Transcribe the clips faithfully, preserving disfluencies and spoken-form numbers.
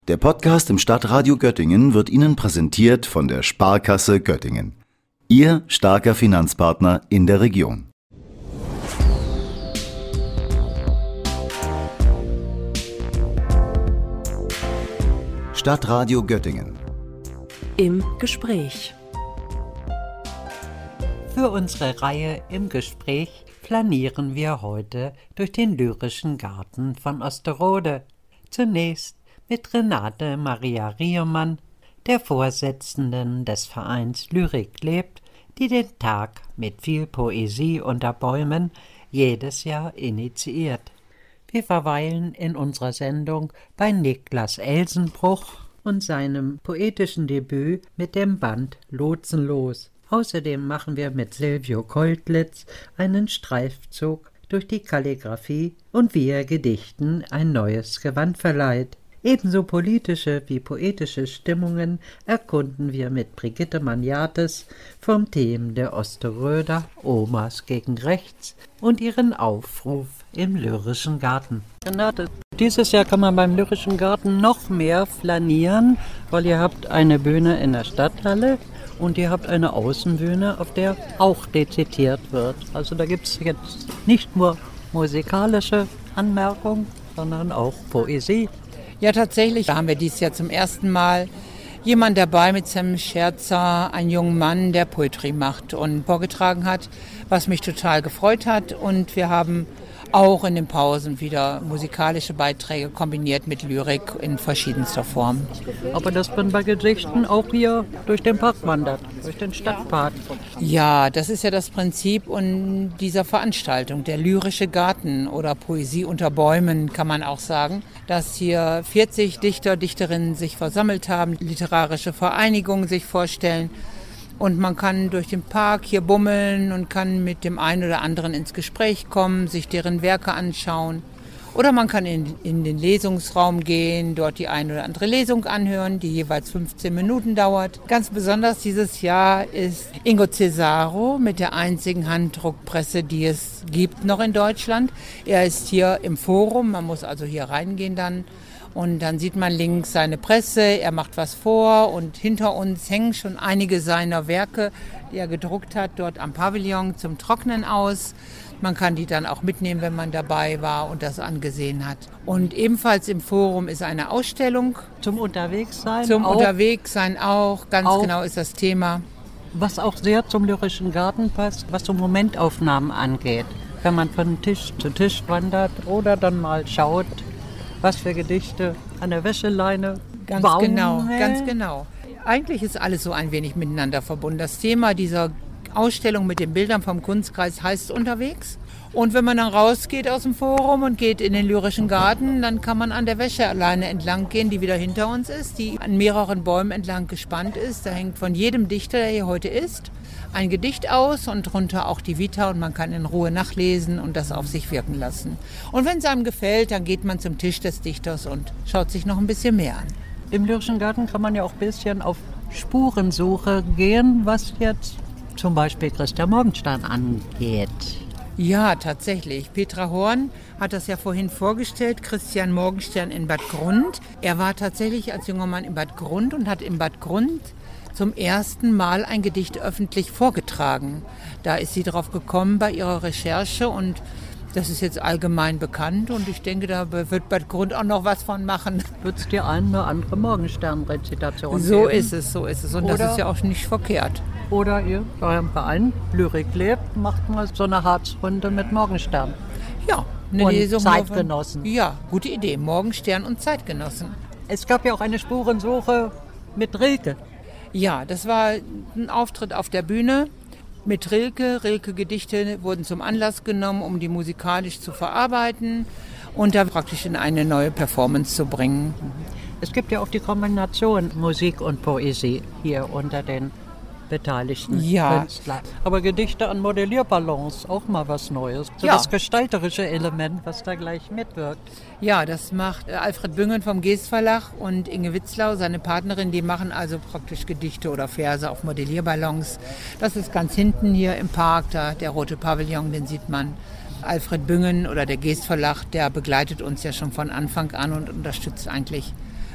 Der Podcast im Stadtradio Göttingen wird Ihnen präsentiert von der Sparkasse Göttingen. Ihr starker Finanzpartner in der Region. Stadtradio Göttingen. Im Gespräch. Für unsere Reihe Im Gespräch flanieren wir heute durch den lyrischen Garten von Osterode. Zunächst mit Renate Maria Riemann, der Vorsitzenden des Vereins Lyrik lebt, die den Tag mit viel Poesie unter Bäumen jedes Jahr initiiert. Wir verweilen in unserer Sendung bei Niklas Elsenbruch und seinem poetischen Debüt mit dem Band Lotsenlos. Außerdem machen wir mit Silvio Koltlitz einen Streifzug durch die Kalligraphie und wie er Gedichten ein neues Gewand verleiht. Ebenso politische wie poetische Stimmungen erkunden wir mit Brigitte Magnates vom Themen der Osteröder Omas gegen Rechts und ihren Aufruf im Lyrischen Garten. Renate, dieses Jahr kann man beim Lyrischen Garten noch mehr flanieren, weil ihr habt eine Bühne in der Stadthalle und ihr habt eine Außenbühne, auf der auch rezitiert wird. Also da gibt es jetzt nicht nur musikalische Anmerkungen, sondern auch Poesie. Ja, tatsächlich haben wir dieses Jahr zum ersten Mal jemand dabei mit Sam Scherzer, einen jungen Mann, der Poetry macht und vorgetragen hat, was mich total gefreut hat. Und wir haben auch in den Pausen wieder musikalische Beiträge kombiniert mit Lyrik in verschiedenster Form. Aber dass man bei Gedichten auch hier durch den Park wandert, durch den Stadtpark. Ja, das ist ja das Prinzip und dieser Veranstaltung, der Lyrische Garten oder Poesie unter Bäumen, kann man auch sagen, dass hier vierzig Dichter, Dichterinnen sich versammelt haben, literarische Vereinigungen sich vorstellen. Und man kann durch den Park hier bummeln und kann mit dem einen oder anderen ins Gespräch kommen, sich deren Werke anschauen. Oder man kann in, in den Lesungsraum gehen, dort die eine oder andere Lesung anhören, die jeweils fünfzehn Minuten dauert. Ganz besonders dieses Jahr ist Ingo Cesaro mit der einzigen Handdruckpresse, die es gibt noch in Deutschland. Er ist hier im Forum, man muss also hier reingehen dann. Und dann sieht man links seine Presse, er macht was vor und hinter uns hängen schon einige seiner Werke, die er gedruckt hat, dort am Pavillon zum Trocknen aus. Man kann die dann auch mitnehmen, wenn man dabei war und das angesehen hat. Und ebenfalls im Forum ist eine Ausstellung. Zum Unterwegssein Zum auch. Unterwegssein auch, ganz auch. genau ist das Thema. Was auch sehr zum Lyrischen Garten passt, was so Momentaufnahmen angeht. Wenn man von Tisch zu Tisch wandert oder dann mal schaut, was für Gedichte an der Wäscheleine Ganz bauen. genau, ganz genau. Eigentlich ist alles so ein wenig miteinander verbunden. Das Thema dieser Ausstellung mit den Bildern vom Kunstkreis heißt Unterwegs. Und wenn man dann rausgeht aus dem Forum und geht in den Lyrischen Garten, dann kann man an der Wäscheleine entlang gehen, die wieder hinter uns ist, die an mehreren Bäumen entlang gespannt ist. Da hängt von jedem Dichter, der hier heute ist, ein Gedicht aus und drunter auch die Vita und man kann in Ruhe nachlesen und das auf sich wirken lassen. Und wenn es einem gefällt, dann geht man zum Tisch des Dichters und schaut sich noch ein bisschen mehr an. Im Lyrischen Garten kann man ja auch ein bisschen auf Spurensuche gehen, was jetzt zum Beispiel Christian Morgenstern angeht. Ja, tatsächlich. Petra Horn hat das ja vorhin vorgestellt, Christian Morgenstern in Bad Grund. Er war tatsächlich als junger Mann in Bad Grund und hat in Bad Grund zum ersten Mal ein Gedicht öffentlich vorgetragen. Da ist sie drauf gekommen bei ihrer Recherche und das ist jetzt allgemein bekannt und ich denke, da wird Bad Grund auch noch was von machen. Wird es dir eine oder andere Morgenstern-Rezitation So geben? ist es, so ist es und Oder- das ist ja auch nicht verkehrt. Oder ihr, eurem Verein Lyrik lebt, macht mal so eine Harzrunde mit Morgenstern. Ja, eine Und Lesung. Zeitgenossen. Ja, gute Idee. Morgenstern und Zeitgenossen. Es gab ja auch eine Spurensuche mit Rilke. Ja, das war ein Auftritt auf der Bühne mit Rilke. Rilke-Gedichte wurden zum Anlass genommen, um die musikalisch zu verarbeiten und da praktisch in eine neue Performance zu bringen. Es gibt ja auch die Kombination Musik und Poesie hier unter den beteiligten Ja. Künstlern. Aber Gedichte an Modellierballons, auch mal was Neues. So Ja. das gestalterische Element, was da gleich mitwirkt. Ja, das macht äh, Alfred Büngen vom Geest Verlag und Inge Witzlau, seine Partnerin, die machen also praktisch Gedichte oder Verse auf Modellierballons. Das ist ganz hinten hier im Park, da der rote Pavillon, den sieht man. Alfred Büngen oder der Geest Verlag, der begleitet uns ja schon von Anfang an und unterstützt eigentlich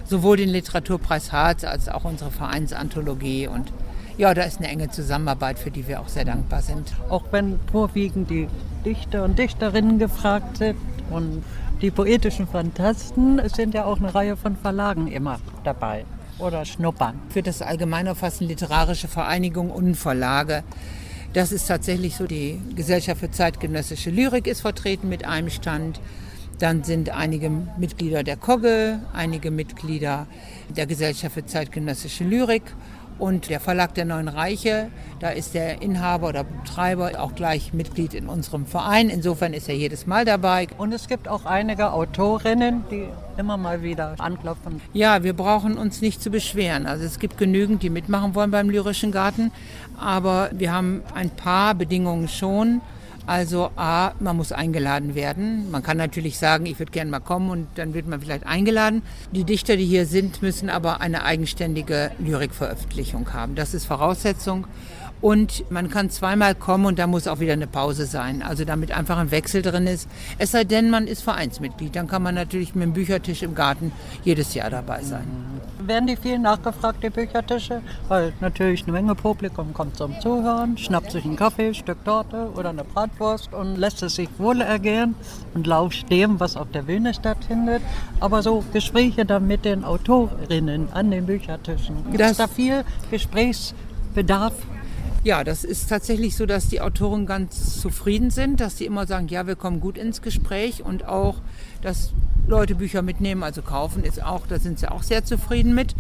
sowohl den Literaturpreis Harz als auch unsere Vereinsanthologie. Und ja, da ist eine enge Zusammenarbeit, für die wir auch sehr dankbar sind. Auch wenn vorwiegend die Dichter und Dichterinnen gefragt sind und die poetischen Phantasten, es sind ja auch eine Reihe von Verlagen immer dabei oder schnuppern. Für das Allgemeinerfassen Literarische Vereinigung und Verlage. Das ist tatsächlich so, die Gesellschaft für zeitgenössische Lyrik ist vertreten mit einem Stand. Dann sind einige Mitglieder der Kogge, einige Mitglieder der Gesellschaft für zeitgenössische Lyrik und der Verlag der Neuen Reiche. Da ist der Inhaber oder Betreiber auch gleich Mitglied in unserem Verein. Insofern ist er jedes Mal dabei. Und es gibt auch einige Autorinnen, die immer mal wieder anklopfen. Ja, wir brauchen uns nicht zu beschweren. Also es gibt genügend, die mitmachen wollen beim Lyrischen Garten. Aber wir haben ein paar Bedingungen schon. Also A, man muss eingeladen werden. Man kann natürlich sagen, ich würde gerne mal kommen und dann wird man vielleicht eingeladen. Die Dichter, die hier sind, müssen aber eine eigenständige Lyrikveröffentlichung haben. Das ist Voraussetzung. Und man kann zweimal kommen und da muss auch wieder eine Pause sein. Also damit einfach ein Wechsel drin ist. Es sei denn, man ist Vereinsmitglied. Dann kann man natürlich mit dem Büchertisch im Garten jedes Jahr dabei sein. Werden die viel nachgefragt, die Büchertische? Weil natürlich eine Menge Publikum kommt zum Zuhören, schnappt sich einen Kaffee, ein Stück Torte oder eine Bratwurst und lässt es sich wohl ergehen und lauscht dem, was auf der Bühne stattfindet. Aber so Gespräche dann mit den Autorinnen an den Büchertischen. Gibt es da viel Gesprächsbedarf? Ja, das ist tatsächlich so, dass die Autoren ganz zufrieden sind, dass sie immer sagen, ja, wir kommen gut ins Gespräch und auch, dass Leute Bücher mitnehmen, also kaufen, ist auch, da sind sie auch sehr zufrieden mit.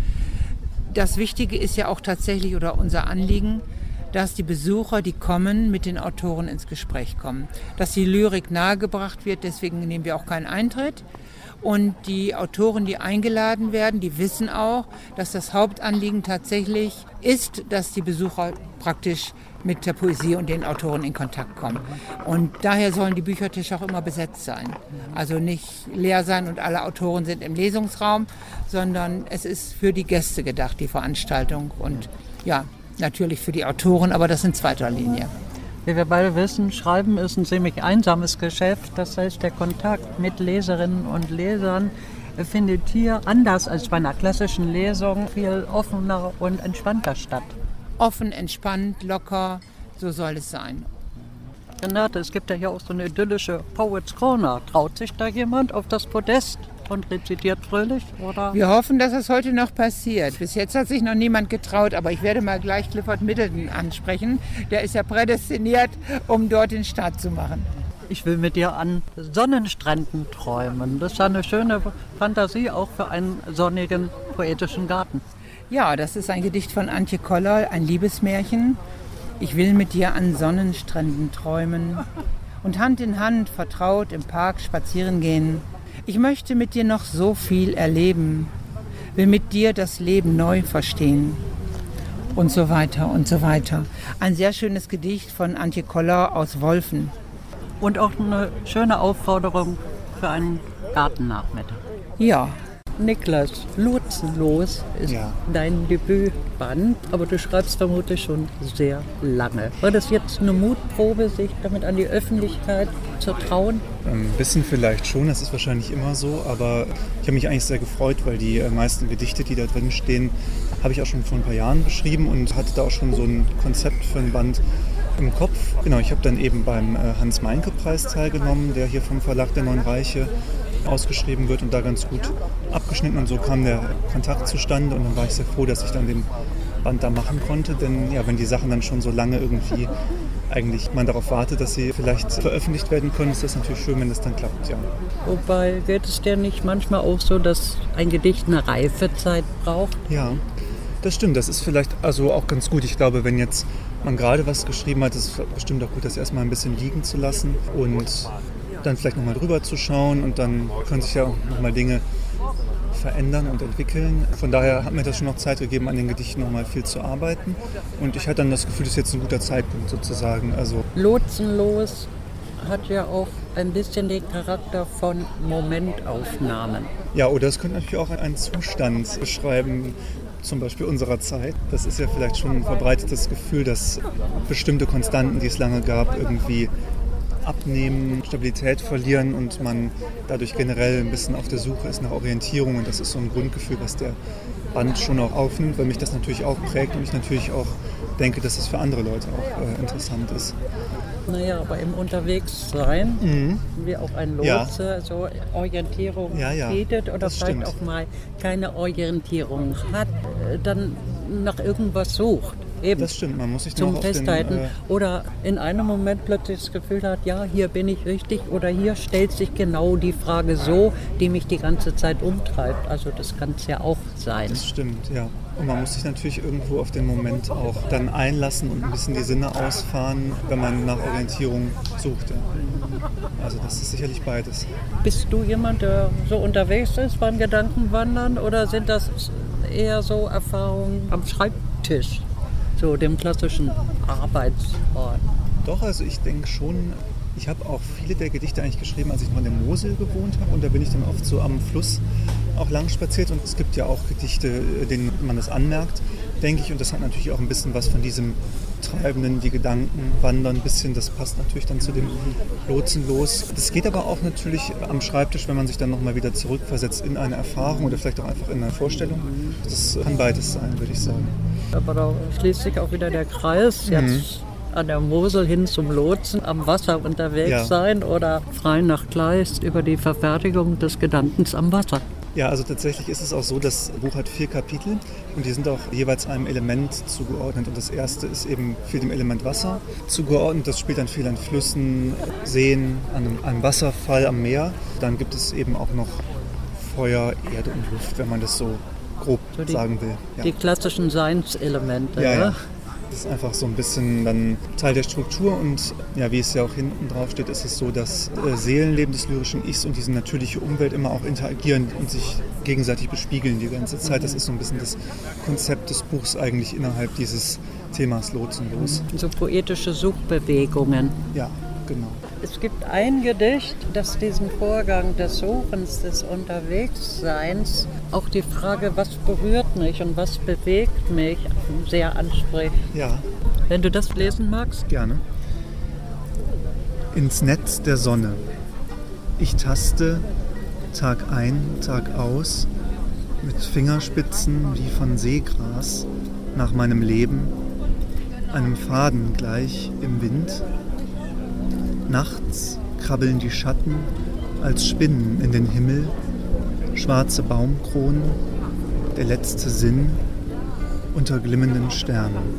Das Wichtige ist ja auch tatsächlich, oder unser Anliegen, dass die Besucher, die kommen, mit den Autoren ins Gespräch kommen. Dass die Lyrik nahegebracht wird, deswegen nehmen wir auch keinen Eintritt. Und die Autoren, die eingeladen werden, die wissen auch, dass das Hauptanliegen tatsächlich ist, dass die Besucher praktisch mit der Poesie und den Autoren in Kontakt kommen. Und daher sollen die Büchertische auch immer besetzt sein. Also nicht leer sein und alle Autoren sind im Lesungsraum, sondern es ist für die Gäste gedacht, die Veranstaltung. Und ja, natürlich für die Autoren, aber das in zweiter Linie. Wie wir beide wissen, Schreiben ist ein ziemlich einsames Geschäft. Das heißt, der Kontakt mit Leserinnen und Lesern findet hier, anders als bei einer klassischen Lesung, viel offener und entspannter statt. Offen, entspannt, locker, so soll es sein. Renate, es gibt ja hier auch so eine idyllische Poets Corner. Traut sich da jemand auf das Podest und rezitiert fröhlich? Oder? Wir hoffen, dass das heute noch passiert. Bis jetzt hat sich noch niemand getraut, aber ich werde mal gleich Clifford Middleton ansprechen. Der ist ja prädestiniert, um dort den Start zu machen. Ich will mit dir an Sonnenstränden träumen. Das ist eine schöne Fantasie auch für einen sonnigen poetischen Garten. Ja, das ist ein Gedicht von Antje Koller, ein Liebesmärchen. Ich will mit dir an Sonnenstränden träumen und Hand in Hand vertraut im Park spazieren gehen. Ich möchte mit dir noch so viel erleben, will mit dir das Leben neu verstehen und so weiter und so weiter. Ein sehr schönes Gedicht von Antje Koller aus Wolfen. Und auch eine schöne Aufforderung für einen Gartennachmittag. Ja. Niklas, Lotsenlos ist ja dein Debütband, aber du schreibst vermutlich schon sehr lange. War das jetzt eine Mutprobe, sich damit an die Öffentlichkeit zu trauen? Ein bisschen vielleicht schon, das ist wahrscheinlich immer so, aber ich habe mich eigentlich sehr gefreut, weil die meisten Gedichte, die da drin stehen, habe ich auch schon vor ein paar Jahren geschrieben und hatte da auch schon so ein Konzept für ein Band im Kopf. Genau, ich habe dann eben beim Hans-Meinke-Preis teilgenommen, der hier vom Verlag der Neuen Reiche ausgeschrieben wird und da ganz gut abgeschnitten und so kam der Kontakt zustande und dann war ich sehr froh, dass ich dann den Band da machen konnte, denn ja, wenn die Sachen dann schon so lange irgendwie eigentlich man darauf wartet, dass sie vielleicht veröffentlicht werden können, ist das natürlich schön, wenn das dann klappt, ja. Wobei geht es dir nicht manchmal auch so, dass ein Gedicht eine Reifezeit braucht? Ja, das stimmt, das ist vielleicht also auch ganz gut. Ich glaube, wenn jetzt man gerade was geschrieben hat, ist es bestimmt auch gut, das erstmal ein bisschen liegen zu lassen und dann vielleicht nochmal drüber zu schauen und dann können sich ja auch nochmal Dinge verändern und entwickeln. Von daher hat mir das schon noch Zeit gegeben, an den Gedichten nochmal viel zu arbeiten und ich hatte dann das Gefühl, das ist jetzt ein guter Zeitpunkt sozusagen. Also Lotsenlos hat ja auch ein bisschen den Charakter von Momentaufnahmen. Ja, oder es könnte natürlich auch einen Zustand beschreiben, zum Beispiel unserer Zeit. Das ist ja vielleicht schon ein verbreitetes Gefühl, dass bestimmte Konstanten, die es lange gab, irgendwie abnehmen, Stabilität verlieren und man dadurch generell ein bisschen auf der Suche ist nach Orientierung. Und das ist so ein Grundgefühl, was der Band schon auch aufnimmt, weil mich das natürlich auch prägt und ich natürlich auch denke, dass es für andere Leute auch äh, interessant ist. Naja, aber im Unterwegssein, Mhm. wie auch ein Lotse, Ja. so Orientierung Ja, ja, bietet oder das vielleicht stimmt. auch mal keine Orientierung hat, äh, dann nach irgendwas sucht. Eben. Das stimmt, man muss sich Zum noch auf den, Festhalten. äh, Oder in einem Moment plötzlich das Gefühl hat, ja, hier bin ich richtig oder hier stellt sich genau die Frage so, die mich die ganze Zeit umtreibt. Also das kann es ja auch sein. Das stimmt, ja. Und man muss sich natürlich irgendwo auf den Moment auch dann einlassen und ein bisschen die Sinne ausfahren, wenn man nach Orientierung sucht. Ja. Also das ist sicherlich beides. Bist du jemand, der so unterwegs ist beim Gedankenwandern oder sind das eher so Erfahrungen am Schreibtisch, so dem klassischen Arbeitsort? Doch, also ich denke schon, ich habe auch viele der Gedichte eigentlich geschrieben, als ich noch in der Mosel gewohnt habe und da bin ich dann oft so am Fluss auch lang spaziert und es gibt ja auch Gedichte, denen man das anmerkt, denke ich, und das hat natürlich auch ein bisschen was von diesem Treibenden, die Gedanken wandern, ein bisschen, das passt natürlich dann zu dem Lotsen los. Das geht aber auch natürlich am Schreibtisch, wenn man sich dann nochmal wieder zurückversetzt in eine Erfahrung oder vielleicht auch einfach in eine Vorstellung. Das kann beides sein, würde ich sagen. Aber da schließt sich auch wieder der Kreis, jetzt an der Mosel hin zum Lotsen, am Wasser unterwegs Ja. sein oder frei nach Kleist über die Verfertigung des Gedankens am Wasser. Ja, also tatsächlich ist es auch so, das Buch hat vier Kapitel und die sind auch jeweils einem Element zugeordnet. Und das erste ist eben viel dem Element Wasser zugeordnet. Das spielt dann viel an Flüssen, Seen, an einem, einem Wasserfall am Meer. Dann gibt es eben auch noch Feuer, Erde und Luft, wenn man das so grob So die- sagen will. Ja. Die klassischen Seinselemente. Ja, Ja, ja. Das ist einfach so ein bisschen dann Teil der Struktur und ja, wie es ja auch hinten drauf steht, ist es so, dass äh, Seelenleben des lyrischen Ichs und diese natürliche Umwelt immer auch interagieren und sich gegenseitig bespiegeln die ganze Zeit. Das ist so ein bisschen das Konzept des Buchs eigentlich innerhalb dieses Themas Lotsenlos. So poetische Suchbewegungen. Ja, genau. Es gibt ein Gedicht, das diesen Vorgang des Suchens, des Unterwegsseins, auch die Frage, was berührt mich und was bewegt mich, sehr anspricht. Ja, Wenn du das lesen magst. gerne. Ins Netz der Sonne. Ich taste Tag ein, Tag aus, mit Fingerspitzen wie von Seegras nach meinem Leben, einem Faden gleich im Wind. Nachts krabbeln die Schatten als Spinnen in den Himmel, schwarze Baumkronen, der letzte Sinn unter glimmenden Sternen.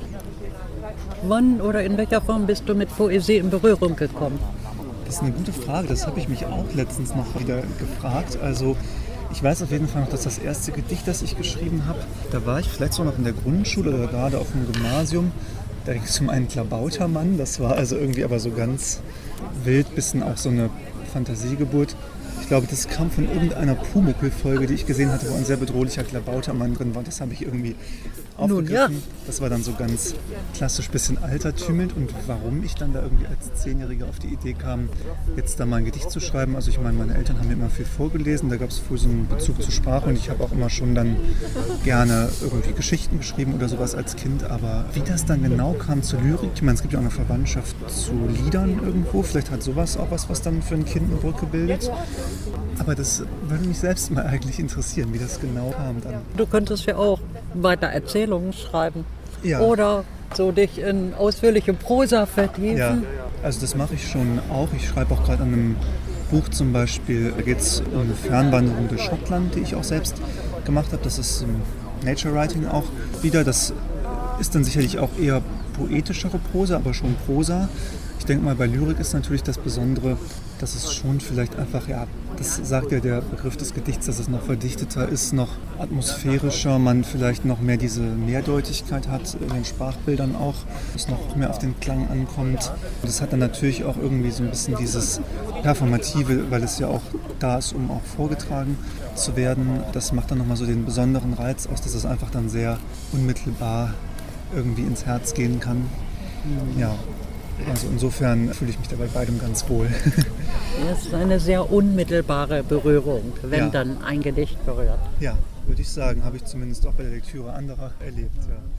Wann oder in welcher Form bist du mit Poesie in Berührung gekommen? Das ist eine gute Frage, das habe ich mich auch letztens noch wieder gefragt. Also ich weiß auf jeden Fall noch, dass das erste Gedicht, das ich geschrieben habe, da war ich vielleicht so noch in der Grundschule oder gerade auf dem Gymnasium. Da ging es um einen Klabautermann, das war also irgendwie aber so ganz wild, bisschen auch so eine Fantasiegeburt. Ich glaube, das kam von irgendeiner Pumuckl-Folge, die ich gesehen hatte, wo ein sehr bedrohlicher Klabautermann drin war. Das habe ich irgendwie aufgegriffen. ja. Das war dann so ganz klassisch, bisschen altertümelnd. Und warum ich dann da irgendwie als Zehnjähriger auf die Idee kam, jetzt da mal ein Gedicht zu schreiben. Also ich meine, meine Eltern haben mir immer viel vorgelesen. Da gab es wohl so einen Bezug zur Sprache. Und ich habe auch immer schon dann gerne irgendwie Geschichten geschrieben oder sowas als Kind. Aber wie das dann genau kam zur Lyrik, ich meine, es gibt ja auch eine Verwandtschaft zu Liedern irgendwo. Vielleicht hat sowas auch was, was dann für ein Kind eine Brücke bildet. Aber das würde mich selbst mal eigentlich interessieren, wie das genau kam dann. Du könntest ja auch weiter Erzählungen schreiben. Ja. Oder so dich in ausführliche Prosa vertiefen. Ja, also das mache ich schon auch. Ich schreibe auch gerade an einem Buch zum Beispiel, da geht es um eine Fernwanderung durch Schottland, die ich auch selbst gemacht habe. Das ist um, Nature Writing auch wieder. Das ist dann sicherlich auch eher poetischere Prosa, aber schon Prosa. Ich denke mal, bei Lyrik ist natürlich das Besondere, dass es schon vielleicht einfach, ja, das sagt ja der Begriff des Gedichts, dass es noch verdichteter ist, noch atmosphärischer, man vielleicht noch mehr diese Mehrdeutigkeit hat, in den Sprachbildern auch, es noch mehr auf den Klang ankommt. Das hat dann natürlich auch irgendwie so ein bisschen dieses Performative, weil es ja auch da ist, um auch vorgetragen zu werden. Das macht dann nochmal so den besonderen Reiz aus, dass es einfach dann sehr unmittelbar irgendwie ins Herz gehen kann. Ja. Also insofern fühle ich mich da bei beidem ganz wohl. Es ist eine sehr unmittelbare Berührung, wenn Ja. dann ein Gedicht berührt. Ja, würde ich sagen, habe ich zumindest auch bei der Lektüre anderer erlebt. Ja.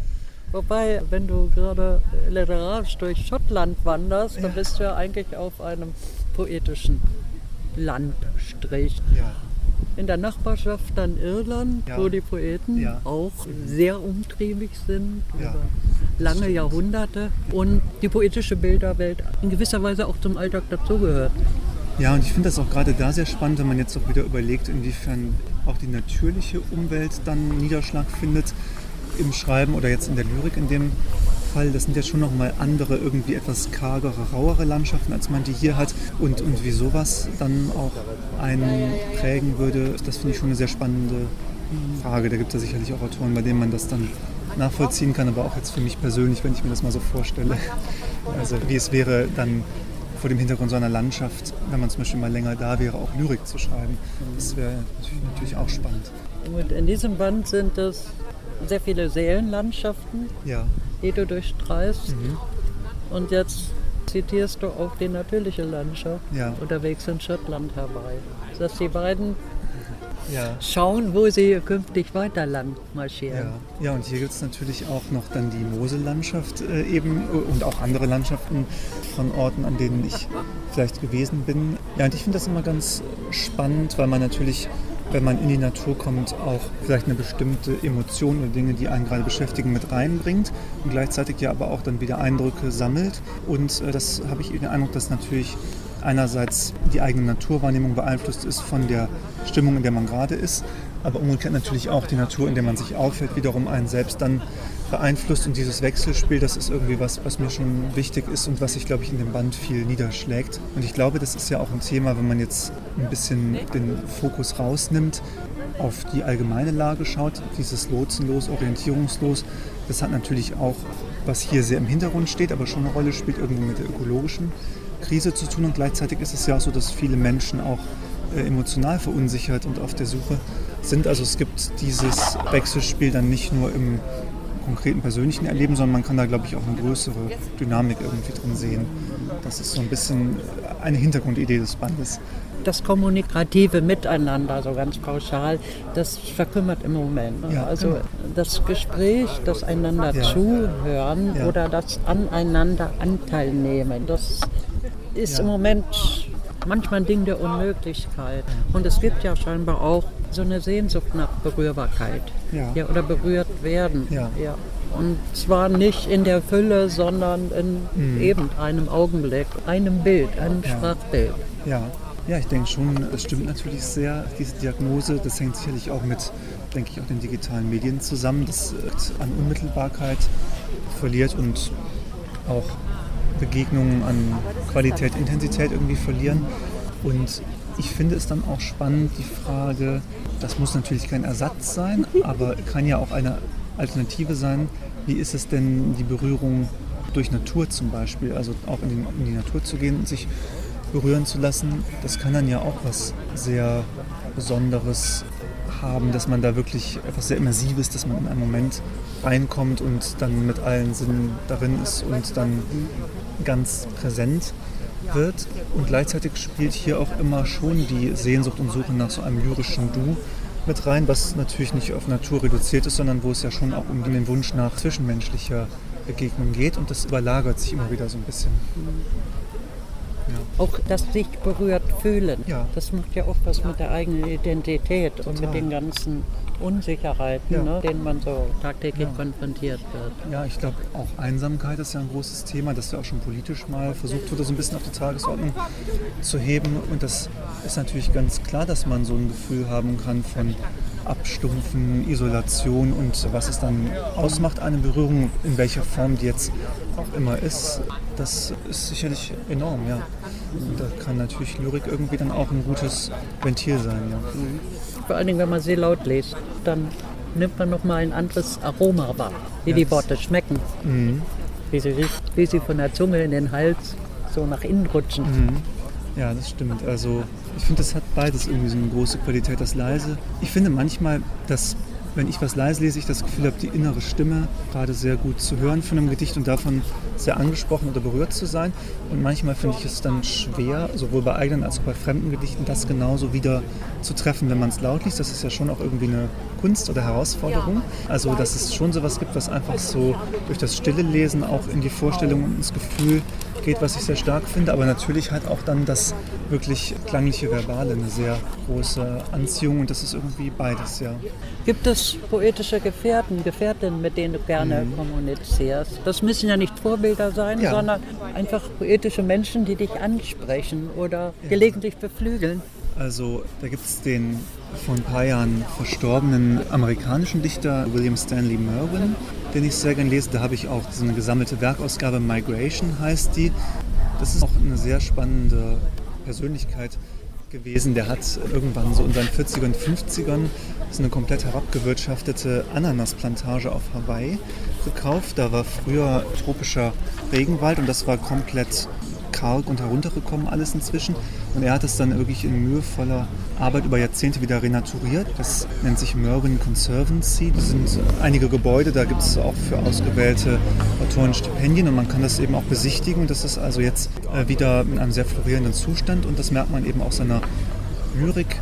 Wobei, wenn du gerade literarisch durch Schottland wanderst, ja. dann bist du ja eigentlich auf einem poetischen Landstrich. Ja. In der Nachbarschaft dann Irland, ja. wo die Poeten ja. auch sehr umtriebig sind, ja. über lange Jahrhunderte und die poetische Bilderwelt in gewisser Weise auch zum Alltag dazugehört. Ja, und ich finde das auch gerade da sehr spannend, wenn man jetzt auch wieder überlegt, inwiefern auch die natürliche Umwelt dann Niederschlag findet im Schreiben oder jetzt in der Lyrik in dem Fall. Das sind ja schon nochmal andere, irgendwie etwas kargere, rauere Landschaften, als man die hier hat. Und, und wie sowas dann auch einen prägen würde, das finde ich schon eine sehr spannende Frage. Da gibt es ja sicherlich auch Autoren, bei denen man das dann nachvollziehen kann, aber auch jetzt für mich persönlich, wenn ich mir das mal so vorstelle. Also wie es wäre, dann vor dem Hintergrund so einer Landschaft, wenn man zum Beispiel mal länger da wäre, auch Lyrik zu schreiben. Das wäre natürlich, natürlich auch spannend. Und in diesem Band sind es sehr viele Seelenlandschaften, ja. die du durchstreifst. Mhm. Und jetzt zitierst du auch die natürliche Landschaft ja. unterwegs in Schottland herbei. Dass die beiden ja. schauen, wo sie künftig weiter lang marschieren. Ja, ja, und hier gibt es natürlich auch noch dann die Mosellandschaft äh, eben und auch andere Landschaften von Orten, an denen ich vielleicht gewesen bin. Ja, und ich finde das immer ganz spannend, weil man natürlich, wenn man in die Natur kommt, auch vielleicht eine bestimmte Emotion oder Dinge, die einen gerade beschäftigen, mit reinbringt und gleichzeitig ja aber auch dann wieder Eindrücke sammelt. Und äh, das habe ich den Eindruck, dass natürlich einerseits die eigene Naturwahrnehmung beeinflusst ist von der Stimmung, in der man gerade ist, aber umgekehrt natürlich auch die Natur, in der man sich aufhält, wiederum einen selbst dann beeinflusst. Und dieses Wechselspiel, das ist irgendwie was, was mir schon wichtig ist und was sich, glaube ich, in dem Band viel niederschlägt. Und ich glaube, das ist ja auch ein Thema, wenn man jetzt ein bisschen den Fokus rausnimmt, auf die allgemeine Lage schaut, dieses lotsenlos, orientierungslos, das hat natürlich auch, was hier sehr im Hintergrund steht, aber schon eine Rolle spielt, irgendwo mit der ökologischen Krise zu tun. Und gleichzeitig ist es ja auch so, dass viele Menschen auch äh, emotional verunsichert und auf der Suche sind. Also es gibt dieses Wechselspiel dann nicht nur im konkreten persönlichen Erleben, sondern man kann da, glaube ich, auch eine größere Dynamik irgendwie drin sehen. Das ist so ein bisschen eine Hintergrundidee des Bandes. Das kommunikative Miteinander, so ganz pauschal, das verkümmert im Moment. Ne? Ja, also genau. das Gespräch, das einander ja. zuhören ja. oder das aneinander Anteil nehmen, das ist ja. im Moment manchmal ein Ding der Unmöglichkeit. Und es gibt ja scheinbar auch so eine Sehnsucht nach Berührbarkeit ja. Ja, oder berührt werden. Ja. Ja. Und zwar nicht in der Fülle, sondern in mhm. eben einem Augenblick, einem Bild, einem ja. Sprachbild. Ja. ja, ich denke schon, das stimmt natürlich sehr, diese Diagnose. Das hängt sicherlich auch mit, denke ich, auch den digitalen Medien zusammen, das an Unmittelbarkeit verliert und auch Begegnungen an Qualität, Intensität irgendwie verlieren. Und ich finde es dann auch spannend, die Frage, das muss natürlich kein Ersatz sein, aber kann ja auch eine Alternative sein. Wie ist es denn die Berührung durch Natur zum Beispiel, also auch in, den, in die Natur zu gehen und sich berühren zu lassen? Das kann dann ja auch was sehr Besonderes haben, dass man da wirklich etwas sehr Immersives, dass man in einen Moment reinkommt und dann mit allen Sinnen darin ist und dann ganz präsent wird. Und gleichzeitig spielt hier auch immer schon die Sehnsucht und Suche nach so einem lyrischen Du mit rein, was natürlich nicht auf Natur reduziert ist, sondern wo es ja schon auch um den Wunsch nach zwischenmenschlicher Begegnung geht. Und das überlagert sich immer wieder so ein bisschen. Ja. Auch das sich berührt fühlen, ja. das macht ja auch was mit der eigenen Identität Total. Und mit den ganzen Unsicherheiten, ja. ne, denen man so tagtäglich ja. konfrontiert wird. Ja, ich glaube, auch Einsamkeit ist ja ein großes Thema, das ja auch schon politisch mal versucht wurde, so ein bisschen auf die Tagesordnung zu heben. Und das ist natürlich ganz klar, dass man so ein Gefühl haben kann von Abstumpfen, Isolation und was es dann ausmacht, eine Berührung, in welcher Form die jetzt auch immer ist, das ist sicherlich enorm, ja. Und da kann natürlich Lyrik irgendwie dann auch ein gutes Ventil sein, ja. Mhm. Vor allen Dingen, wenn man sie laut liest, dann nimmt man nochmal ein anderes Aroma wahr, wie ja, die Worte schmecken, mhm. wie, sie, wie sie von der Zunge in den Hals so nach innen rutschen. Mhm. Ja, das stimmt. Also ich finde, das hat beides irgendwie so eine große Qualität, das Leise. Ich finde manchmal, dass wenn ich was leise lese, ich das Gefühl habe, die innere Stimme gerade sehr gut zu hören von einem Gedicht und davon sehr angesprochen oder berührt zu sein. Und manchmal finde ich es dann schwer, sowohl bei eigenen als auch bei fremden Gedichten, das genauso wieder zu treffen, wenn man es laut liest. Das ist ja schon auch irgendwie eine Kunst oder Herausforderung. Also, dass es schon sowas gibt, was einfach so durch das stille Lesen auch in die Vorstellung und ins Gefühl geht, was ich sehr stark finde. Aber natürlich halt auch dann das wirklich klangliche Verbale eine sehr große Anziehung und das ist irgendwie beides, ja. Gibt es poetische Gefährten, Gefährtinnen, mit denen du gerne mhm. kommunizierst? Das müssen ja nicht Vorbilder sein, ja. sondern einfach poetische Menschen, die dich ansprechen oder ja. gelegentlich beflügeln. Also da gibt es den vor ein paar Jahren verstorbenen amerikanischen Dichter William Stanley Merwin, den ich sehr gerne lese. Da habe ich auch so eine gesammelte Werkausgabe, Migration heißt die. Das ist auch eine sehr spannende Persönlichkeit gewesen. Der hat irgendwann so in seinen vierzigern, fünfzigern so eine komplett herabgewirtschaftete Ananasplantage auf Hawaii gekauft. Da war früher tropischer Regenwald und das war komplett karg und heruntergekommen alles inzwischen. Und er hat es dann wirklich in mühevoller Arbeit über Jahrzehnte wieder renaturiert. Das nennt sich Merwin Conservancy. Das sind einige Gebäude, da gibt es auch für ausgewählte Autoren Stipendien und man kann das eben auch besichtigen. Das ist also jetzt wieder in einem sehr florierenden Zustand und das merkt man eben auch seiner Lyrik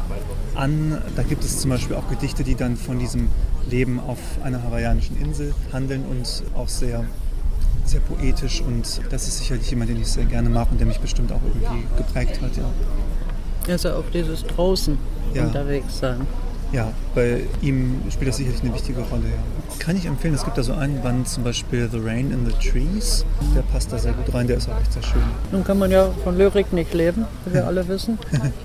an. Da gibt es zum Beispiel auch Gedichte, die dann von diesem Leben auf einer hawaiianischen Insel handeln und auch sehr sehr poetisch und das ist sicherlich jemand, den ich sehr gerne mag und der mich bestimmt auch irgendwie geprägt hat, ja. Also auch dieses draußen ja. unterwegs sein. Ja, bei ihm spielt das sicherlich eine wichtige Rolle, ja. Kann ich empfehlen, es gibt da so einen Band, zum Beispiel The Rain in the Trees, der passt da sehr gut rein, der ist auch echt sehr schön. Nun kann man ja von Lyrik nicht leben, wie wir alle wissen.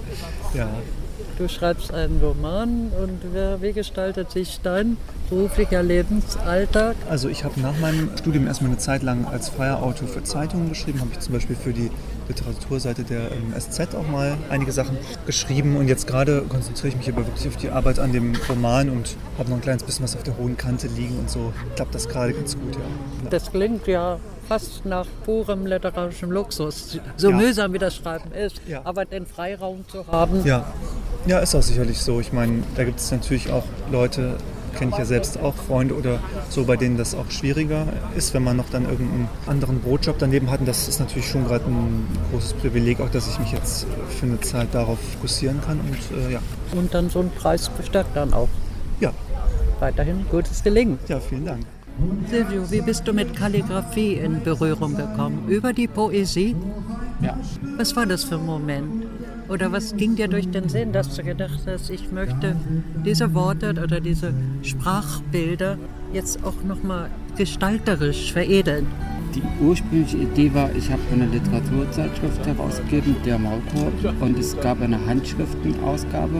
Ja. Du schreibst einen Roman und wie gestaltet sich dein beruflicher Lebensalltag? Also ich habe nach meinem Studium erstmal eine Zeit lang als freier Autor für Zeitungen geschrieben, habe ich zum Beispiel für die Literaturseite der ähm, S Z auch mal einige Sachen geschrieben und jetzt gerade konzentriere ich mich aber wirklich auf die Arbeit an dem Roman und habe noch ein kleines bisschen was auf der hohen Kante liegen und so klappt das gerade ganz gut, ja. Das klingt ja fast nach purem literarischem Luxus, so ja. mühsam wie das Schreiben ist, ja. aber den Freiraum zu haben. Ja. Ja, ist auch sicherlich so. Ich meine, da gibt es natürlich auch Leute, kenne ich ja selbst auch, Freunde oder so, bei denen das auch schwieriger ist, wenn man noch dann irgendeinen anderen Brotjob daneben hat. Und das ist natürlich schon gerade ein großes Privileg, auch dass ich mich jetzt für eine Zeit darauf fokussieren kann. Und, äh, ja. und dann so ein Preis bestärkt dann auch. Ja. Weiterhin gutes Gelingen. Ja, vielen Dank. Silvio, wie bist du mit Kalligrafie in Berührung gekommen? Über die Poesie? Ja. Was war das für ein Moment? Oder was ging dir durch den Sinn, dass du gedacht hast, ich möchte diese Worte oder diese Sprachbilder jetzt auch nochmal gestalterisch veredeln? Die ursprüngliche Idee war, ich habe eine Literaturzeitschrift herausgegeben, der Autor, und es gab eine Handschriftenausgabe,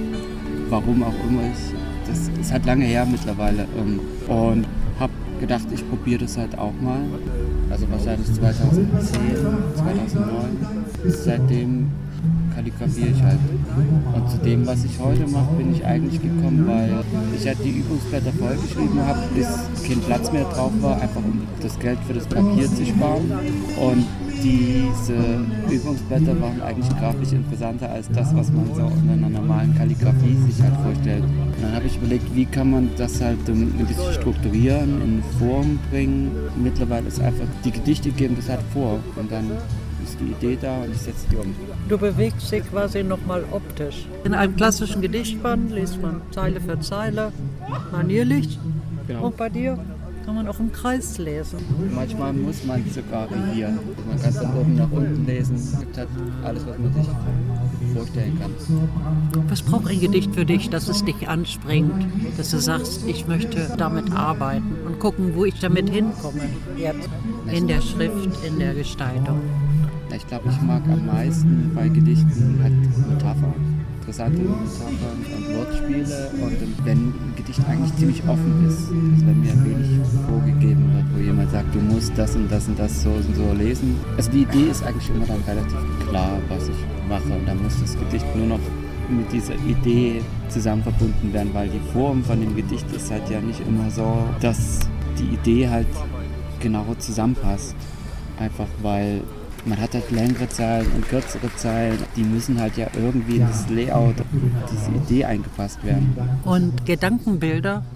warum auch immer ich, das ist halt lange her mittlerweile, und habe gedacht, ich probiere das halt auch mal, also wahrscheinlich zweitausendzehn, zweitausendneun, seitdem kalligrafiere ich halt. Und zu dem, was ich heute mache, bin ich eigentlich gekommen, weil ich halt die Übungsblätter vollgeschrieben habe, bis kein Platz mehr drauf war, einfach um das Geld für das Papier zu sparen. Und diese Übungsblätter waren eigentlich grafisch interessanter als das, was man so in einer normalen Kalligrafie sich halt vorstellt. Und dann habe ich überlegt, wie kann man das halt ein bisschen strukturieren, in Form bringen. Mittlerweile ist einfach, die Gedichte geben das halt vor und dann ist die Idee da und ich setze die um. Du bewegst sie quasi nochmal optisch. In einem klassischen Gedichtband liest man Zeile für Zeile, manierlich. Genau. Und bei dir kann man auch im Kreis lesen. Manchmal muss man sogar variieren. Man kann von oben nach unten lesen. Es gibt halt alles, was man sich vorstellen kann. Was braucht ein Gedicht für dich, dass es dich anspringt? Dass du sagst, ich möchte damit arbeiten und gucken, wo ich damit hinkomme. Jetzt in der Schrift, in der Gestaltung. Ich glaube, ich mag am meisten bei Gedichten halt Metaphern. Interessante Metaphern und Wortspiele. Und wenn ein Gedicht eigentlich ziemlich offen ist, also wenn mir wenig vorgegeben wird, wo jemand sagt, du musst das und das und das so und so lesen. Also die Idee ist eigentlich immer dann relativ klar, was ich mache. Und dann muss das Gedicht nur noch mit dieser Idee zusammen verbunden werden, weil die Form von dem Gedicht ist halt ja nicht immer so, dass die Idee halt genau zusammenpasst. Einfach weil man hat halt längere Zeilen und kürzere Zeilen, die müssen halt ja irgendwie in das Layout, diese Idee eingepasst werden. Und Gedankenbilder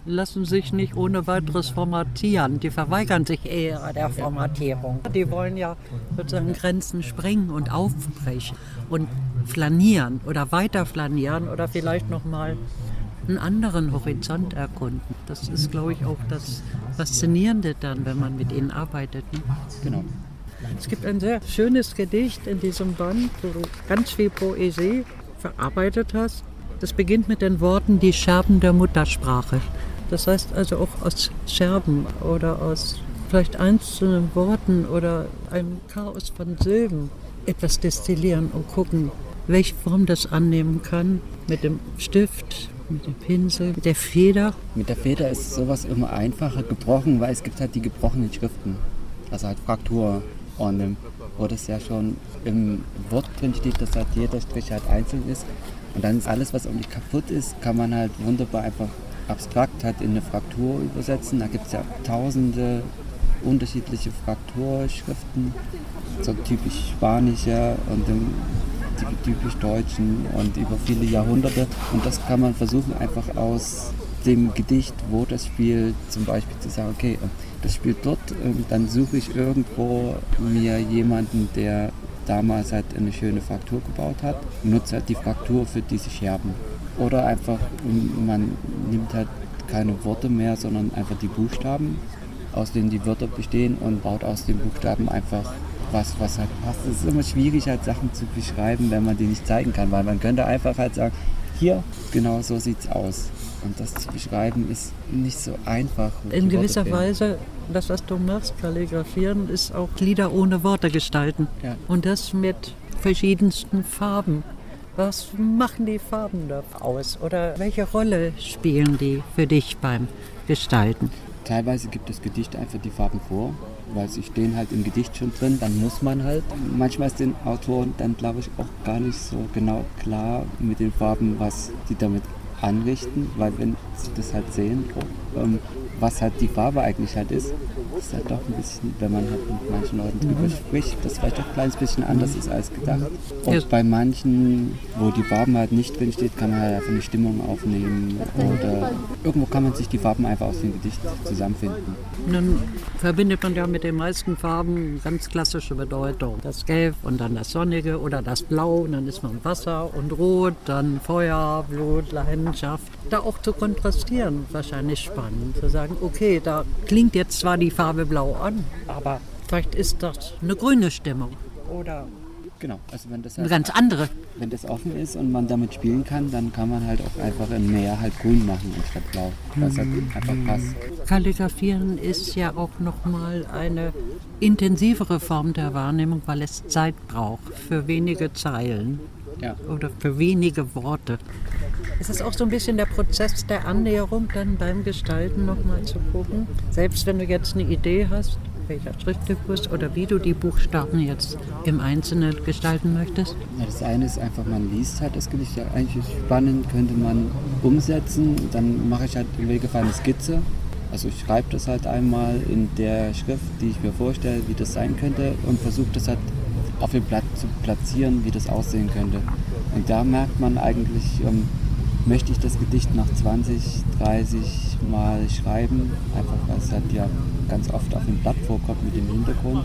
lassen sich nicht ohne weiteres formatieren. Die verweigern sich eher der Formatierung. Die wollen ja sozusagen Grenzen sprengen und aufbrechen und flanieren oder weiter flanieren oder vielleicht nochmal einen anderen Horizont erkunden. Das ist, glaube ich, auch das Faszinierende dann, wenn man mit ihnen arbeitet. Ne? Genau. Es gibt ein sehr schönes Gedicht in diesem Band, wo du ganz viel Poesie verarbeitet hast. Das beginnt mit den Worten "die Scherben der Muttersprache". Das heißt also auch aus Scherben oder aus vielleicht einzelnen Worten oder einem Chaos von Silben etwas destillieren und gucken, welche Form das annehmen kann mit dem Stift, mit dem Pinsel, mit der Feder. Mit der Feder ist sowas immer einfacher gebrochen, weil es gibt halt die gebrochenen Schriften, also halt Fraktur. Und ähm, wo das ja schon im Wort drin steht, dass halt jeder Strich halt einzeln ist. Und dann ist alles, was irgendwie kaputt ist, kann man halt wunderbar einfach abstrakt halt in eine Fraktur übersetzen. Da gibt es ja tausende unterschiedliche Frakturschriften, so typisch spanische und ähm, typisch deutschen und über viele Jahrhunderte. Und das kann man versuchen, einfach aus dem Gedicht, wo das spielt, zum Beispiel zu sagen, okay, das spielt dort, dann suche ich irgendwo mir jemanden, der damals halt eine schöne Fraktur gebaut hat, nutze halt die Fraktur für diese Scherben. Oder einfach, man nimmt halt keine Worte mehr, sondern einfach die Buchstaben, aus denen die Wörter bestehen und baut aus den Buchstaben einfach was, was halt passt. Es ist immer schwierig, halt Sachen zu beschreiben, wenn man die nicht zeigen kann, weil man könnte einfach halt sagen, hier, genau so sieht's aus. Und das zu beschreiben ist nicht so einfach. In gewisser Weise, das, was du machst, kalligrafieren, ist auch Lieder ohne Worte gestalten. Ja. Und das mit verschiedensten Farben. Was machen die Farben da aus? Oder welche Rolle spielen die für dich beim Gestalten? Teilweise gibt das Gedicht einfach die Farben vor, weil sie stehen halt im Gedicht schon drin, dann muss man halt. Manchmal ist den Autoren dann, glaube ich, auch gar nicht so genau klar mit den Farben, was die damit anrichten, weil wenn sie das halt sehen, ähm, was halt die Farbe eigentlich halt ist, ist halt doch ein bisschen, wenn man halt mit manchen Leuten drüber mhm. spricht, das vielleicht doch ein kleines bisschen anders ist als gedacht. Und ja. Bei manchen, wo die Farben halt nicht drin steht, kann man halt einfach eine Stimmung aufnehmen oder irgendwo kann man sich die Farben einfach aus dem Gedicht zusammenfinden. Nun verbindet man ja mit den meisten Farben ganz klassische Bedeutung. Das Gelb und dann das Sonnige oder das Blau und dann ist man Wasser und Rot, dann Feuer, Blut, Leidenschaft. Da auch zu kontrastieren, wahrscheinlich spannend. Zu sagen, okay, da klingt jetzt zwar die Farbe Blau an, aber vielleicht ist das eine grüne Stimmung. Oder genau, also wenn das eine halt, ganz andere. Wenn das offen ist und man damit spielen kann, dann kann man halt auch einfach ein Meer halt grün machen anstatt blau. Was halt einfach passt. Kalligrafieren ist ja auch nochmal eine intensivere Form der Wahrnehmung, weil es Zeit braucht für wenige Zeilen. Ja. Oder für wenige Worte. Es ist auch so ein bisschen der Prozess der Annäherung, dann beim Gestalten nochmal zu gucken. Selbst wenn du jetzt eine Idee hast, welcher Schrifttypus oder wie du die Buchstaben jetzt im Einzelnen gestalten möchtest. Ja, das eine ist einfach, man liest halt das Gedicht, ja, eigentlich ist spannend, könnte man umsetzen. Dann mache ich halt im Regelfall eine Skizze. Also ich schreibe das halt einmal in der Schrift, die ich mir vorstelle, wie das sein könnte und versuche das halt auf dem Blatt zu platzieren, wie das aussehen könnte. Und da merkt man eigentlich, ähm, möchte ich das Gedicht noch zwanzig, dreißig Mal schreiben, einfach weil es halt ja ganz oft auf dem Blatt vorkommt mit dem Hintergrund.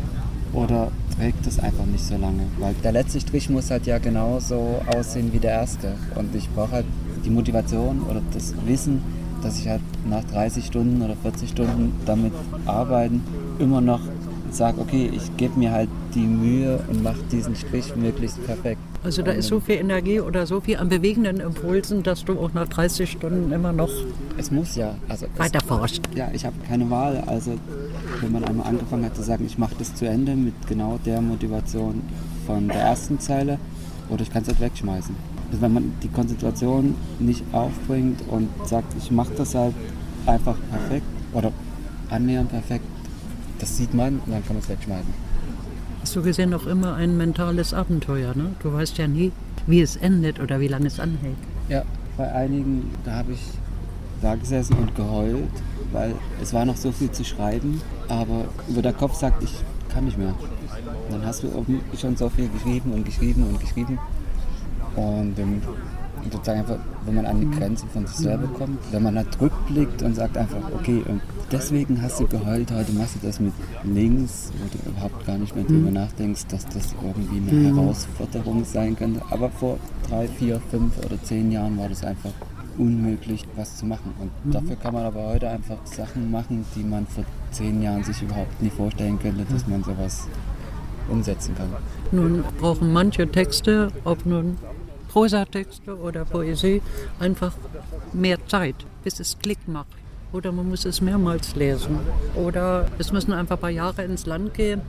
Oder trägt das einfach nicht so lange, weil der letzte Strich muss halt ja genauso aussehen wie der erste. Und ich brauche halt die Motivation oder das Wissen, dass ich halt nach dreißig Stunden oder vierzig Stunden damit arbeiten immer noch sage, okay, ich gebe mir halt die Mühe und mache diesen Strich möglichst perfekt. Also da ist so viel Energie oder so viel an bewegenden Impulsen, dass du auch nach dreißig Stunden immer noch es muss ja, also weiter forschst. Ja, ich habe keine Wahl. Also wenn man einmal angefangen hat zu sagen, ich mache das zu Ende mit genau der Motivation von der ersten Zeile, oder ich kann es halt wegschmeißen. Also wenn man die Konzentration nicht aufbringt und sagt, ich mache das halt einfach perfekt oder annähernd perfekt, das sieht man und dann kann man es wegschmeißen. So gesehen auch immer ein mentales Abenteuer, ne? Du weißt ja nie, wie es endet oder wie lange es anhält. Ja, bei einigen, da habe ich da gesessen und geheult, weil es war noch so viel zu schreiben, aber über der Kopf sagt, ich kann nicht mehr. Und dann hast du schon so viel geschrieben und geschrieben und geschrieben und ähm, Und sozusagen einfach, wenn man an die Grenze von sich selber kommt, wenn man halt rückblickt und sagt einfach, okay, deswegen hast du geheult, heute machst du das mit links, wo du überhaupt gar nicht mehr drüber nachdenkst, dass das irgendwie eine Herausforderung sein könnte. Aber vor drei, vier, fünf oder zehn Jahren war das einfach unmöglich, was zu machen. Und dafür kann man aber heute einfach Sachen machen, die man vor zehn Jahren sich überhaupt nie vorstellen könnte, dass man sowas umsetzen kann. Nun brauchen manche Texte, ob nun Prosatexte oder Poesie, einfach mehr Zeit, bis es Klick macht. Oder man muss es mehrmals lesen. Oder es müssen einfach ein paar Jahre ins Land gehen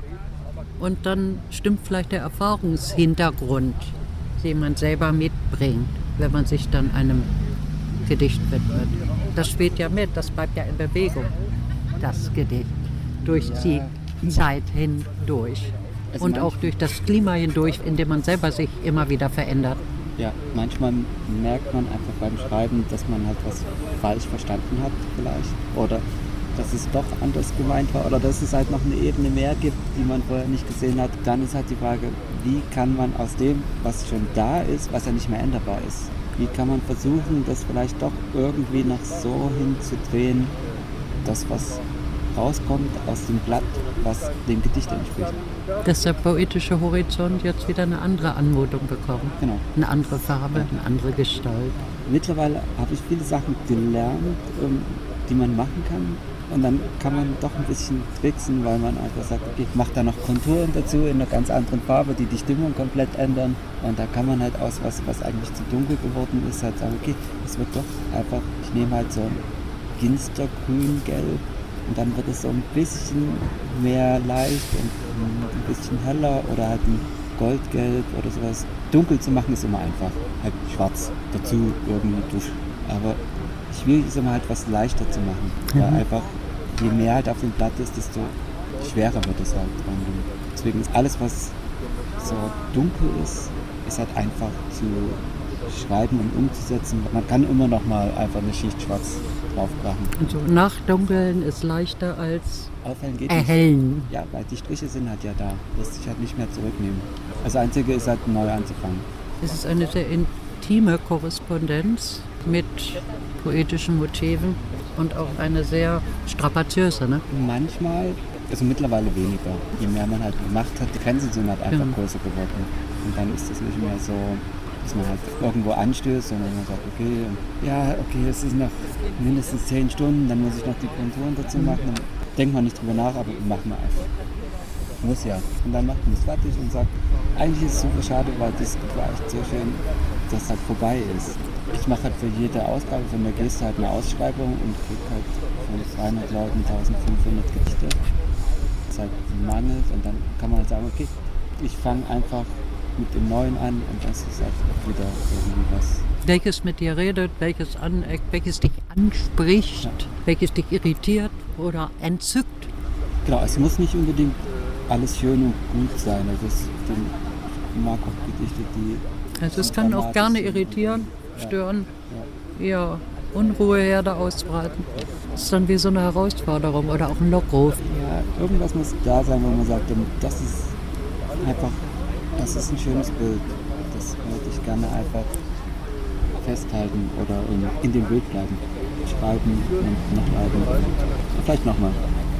und dann stimmt vielleicht der Erfahrungshintergrund, den man selber mitbringt, wenn man sich dann einem Gedicht widmet. Das spielt ja mit, das bleibt ja in Bewegung, das Gedicht, durch die Zeit hindurch. Also und auch durch das Klima hindurch, in dem man selber sich immer wieder verändert. Ja, manchmal merkt man einfach beim Schreiben, dass man halt was falsch verstanden hat vielleicht. Oder dass es doch anders gemeint war. Oder dass es halt noch eine Ebene mehr gibt, die man vorher nicht gesehen hat. Dann ist halt die Frage, wie kann man aus dem, was schon da ist, was ja nicht mehr änderbar ist, wie kann man versuchen, das vielleicht doch irgendwie noch so hinzudrehen, dass was rauskommt aus dem Blatt, was dem Gedicht entspricht. Dass der poetische Horizont jetzt wieder eine andere Anmutung bekommt. Genau. Eine andere Farbe, eine andere Gestalt. Mittlerweile habe ich viele Sachen gelernt, die man machen kann. Und dann kann man doch ein bisschen tricksen, weil man einfach sagt, okay, mach da noch Konturen dazu in einer ganz anderen Farbe, die die Stimmung komplett ändern. Und da kann man halt aus was, was eigentlich zu dunkel geworden ist, halt sagen, okay, es wird doch einfach, ich nehme halt so ein Ginstergrün, Gelb. Und dann wird es so ein bisschen mehr leicht und ein bisschen heller oder halt ein Goldgelb oder sowas. Dunkel zu machen ist immer einfach. Halt schwarz dazu irgendwie durch. Aber schwierig ist immer halt was leichter zu machen. Mhm. Weil einfach, je mehr halt auf dem Blatt ist, desto schwerer wird es halt. Und deswegen ist alles, was so dunkel ist, ist halt einfach zu schreiben und umzusetzen. Man kann immer noch mal einfach eine Schicht schwarz draufbrachen. Also Nachdunkeln ist leichter als Aufhellen geht erhellen. Nicht. Ja, weil die Striche sind halt ja da. Lässt sich halt nicht mehr zurücknehmen. Das Einzige ist halt neu anzufangen. Es ist eine sehr intime Korrespondenz mit poetischen Motiven und auch eine sehr strapaziöse, ne? Manchmal, also mittlerweile weniger. Je mehr man halt gemacht hat, die Grenzen sind halt einfach ja. größer geworden. Und dann ist es nicht mehr so, dass man halt irgendwo anstößt, sondern man sagt, okay, ja, okay, es ist noch mindestens zehn Stunden, dann muss ich noch die Konturen dazu machen. Dann denkt man nicht drüber nach, aber machen wir einfach. Muss ja. Und dann macht man es fertig und sagt, eigentlich ist es super schade, weil das war echt so schön, dass es halt vorbei ist. Ich mache halt für jede Ausgabe von der Geste halt eine Ausschreibung und kriege halt von dreihundert Leuten eintausendfünfhundert Gedichte. Das ist halt mangelt und dann kann man halt sagen, okay, ich fange einfach mit dem Neuen an und das ist halt wieder irgendwie was. Welches mit dir redet, welches aneckt, welches dich anspricht, ja. welches dich irritiert oder entzückt. Genau, es muss nicht unbedingt alles schön und gut sein. Also es, ich mag auch Gedichte, die... Also es kann auch gerne irritieren, stören, ja. Ja. eher Unruheherde ausbreiten. Das ist dann wie so eine Herausforderung oder auch ein Lockruf. Ja, irgendwas muss da sein, wo man sagt, das ist einfach... Das ist ein schönes Bild. Das würde ich gerne einfach festhalten oder in, in dem Bild bleiben. Schreiben und noch schreiben. Vielleicht nochmal.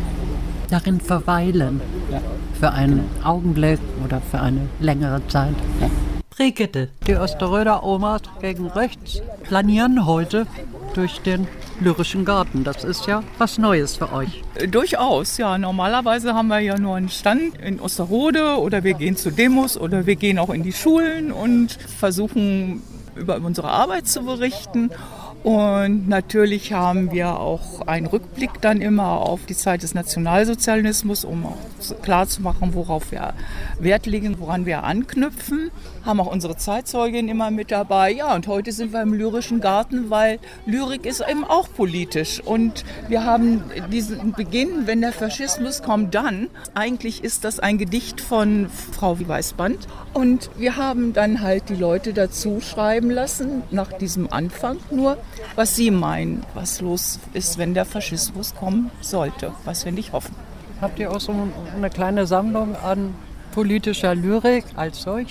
Darin verweilen. Ja. Für einen Augenblick oder für eine längere Zeit. Ja. Brigitte, die Osterröder Omas gegen rechts planieren heute durch den Lyrischen Garten. Das ist ja was Neues für euch. Durchaus, ja. Normalerweise haben wir ja nur einen Stand in Osterode oder wir gehen zu Demos oder wir gehen auch in die Schulen und versuchen über unsere Arbeit zu berichten. Und natürlich haben wir auch einen Rückblick dann immer auf die Zeit des Nationalsozialismus, um auch klarzumachen, worauf wir Wert legen, woran wir anknüpfen. Haben auch unsere Zeitzeugin immer mit dabei. Ja, und heute sind wir im Lyrischen Garten, weil Lyrik ist eben auch politisch. Und wir haben diesen Beginn, wenn der Faschismus kommt, dann. Eigentlich ist das ein Gedicht von Frau Weißband. Und wir haben dann halt die Leute dazu schreiben lassen, nach diesem Anfang nur, was sie meinen, was los ist, wenn der Faschismus kommen sollte, was wir nicht hoffen. Habt ihr auch so eine kleine Sammlung an politischer Lyrik als solcher?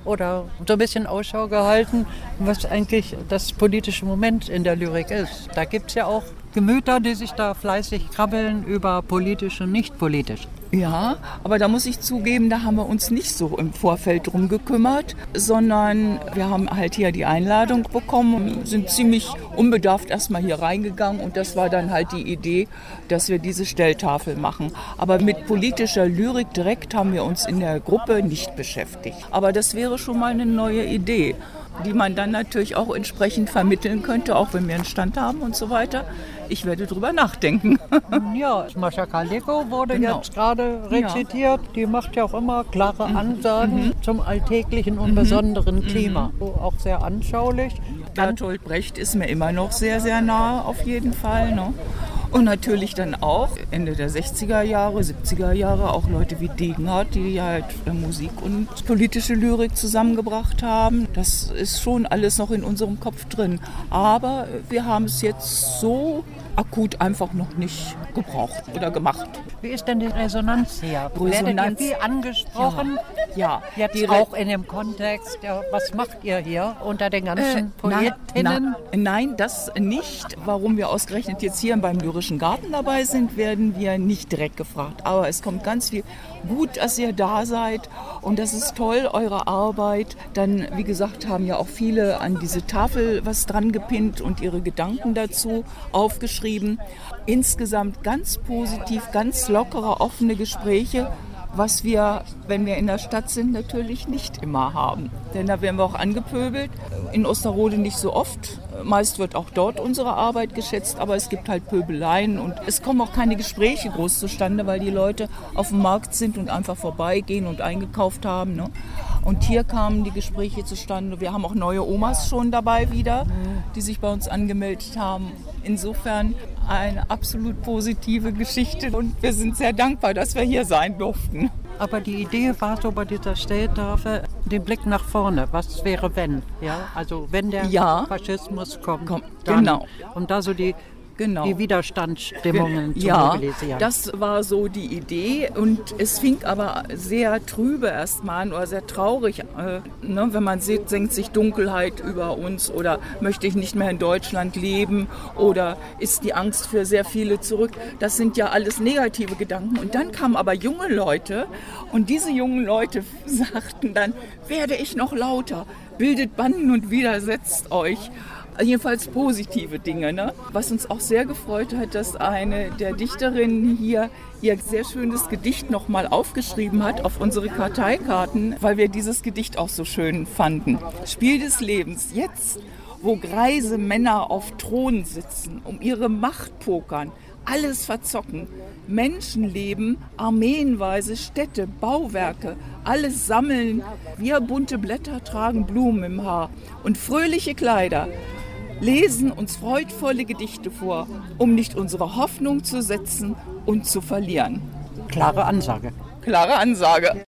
oder so ein bisschen Ausschau gehalten, was eigentlich das politische Moment in der Lyrik ist. Da gibt es ja auch Gemüter, die sich da fleißig krabbeln über politisch und nicht politisch. Ja, aber da muss ich zugeben, da haben wir uns nicht so im Vorfeld drum gekümmert, sondern wir haben halt hier die Einladung bekommen, sind ziemlich unbedarft erstmal hier reingegangen und das war dann halt die Idee, dass wir diese Stelltafel machen. Aber mit politischer Lyrik direkt haben wir uns in der Gruppe nicht beschäftigt. Aber das wäre schon mal eine neue Idee, die man dann natürlich auch entsprechend vermitteln könnte, auch wenn wir einen Stand haben und so weiter. Ich werde drüber nachdenken. Ja, Mascha Kaleko wurde Genau. jetzt gerade rezitiert. Ja. Die macht ja auch immer klare Ansagen mhm. zum alltäglichen und mhm. besonderen Klima. Mhm. Auch sehr anschaulich. Bertolt Brecht ist mir immer noch sehr, sehr nah, auf jeden Fall. Ne? Und natürlich dann auch Ende der sechziger Jahre, siebziger Jahre auch Leute wie Degenhardt, die halt Musik und politische Lyrik zusammengebracht haben. Das ist schon alles noch in unserem Kopf drin. Aber wir haben es jetzt so akut einfach noch nicht gebraucht oder gemacht. Wie ist denn die Resonanz hier? Resonanz. Werdet ihr viel angesprochen? Ja. ja. Jetzt auch in dem Kontext, ja, was macht ihr hier unter den ganzen äh, Poetinnen? Na, na, nein, das nicht. Warum wir ausgerechnet jetzt hier beim Lyrischen Garten dabei sind, werden wir nicht direkt gefragt. Aber es kommt ganz viel. Gut, dass ihr da seid und das ist toll, eure Arbeit. Dann, wie gesagt, haben ja auch viele an diese Tafel was dran gepinnt und ihre Gedanken dazu aufgeschrieben. Insgesamt ganz positiv, ganz lockere, offene Gespräche, was wir, wenn wir in der Stadt sind, natürlich nicht immer haben. Denn da werden wir auch angepöbelt. In Osterode nicht so oft. Meist wird auch dort unsere Arbeit geschätzt, aber es gibt halt Pöbeleien und es kommen auch keine Gespräche groß zustande, weil die Leute auf dem Markt sind und einfach vorbeigehen und eingekauft haben. Ne? Und hier kamen die Gespräche zustande. Wir haben auch neue Omas schon dabei wieder, die sich bei uns angemeldet haben. Insofern eine absolut positive Geschichte und wir sind sehr dankbar, dass wir hier sein durften. Aber die Idee war so bei dieser Stelltafel, den Blick nach vorne. Was wäre, wenn? Ja, also wenn der ja. Faschismus kommt. Komm, dann, genau. Und da so die, genau. die Widerstandsstimmungen Ge- zu ja, mobilisieren. Das war so die Idee und es fing aber sehr trübe erstmal an oder sehr traurig. Äh, ne, wenn man sieht, senkt sich Dunkelheit über uns oder möchte ich nicht mehr in Deutschland leben oder ist die Angst für sehr viele zurück. Das sind ja alles negative Gedanken. Und dann kamen aber junge Leute und diese jungen Leute sagten dann, werde ich noch lauter, bildet Banden und widersetzt euch. Jedenfalls positive Dinge, ne? Was uns auch sehr gefreut hat, dass eine der Dichterinnen hier ihr sehr schönes Gedicht nochmal aufgeschrieben hat auf unsere Karteikarten, weil wir dieses Gedicht auch so schön fanden. Spiel des Lebens, jetzt, wo greise Männer auf Thronen sitzen, um ihre Macht pokern, alles verzocken, Menschenleben, armeenweise Städte, Bauwerke, alles sammeln, wir bunte Blätter tragen Blumen im Haar und fröhliche Kleider, lesen uns freudvolle Gedichte vor, um nicht unsere Hoffnung zu setzen und zu verlieren. Klare Ansage. Klare Ansage.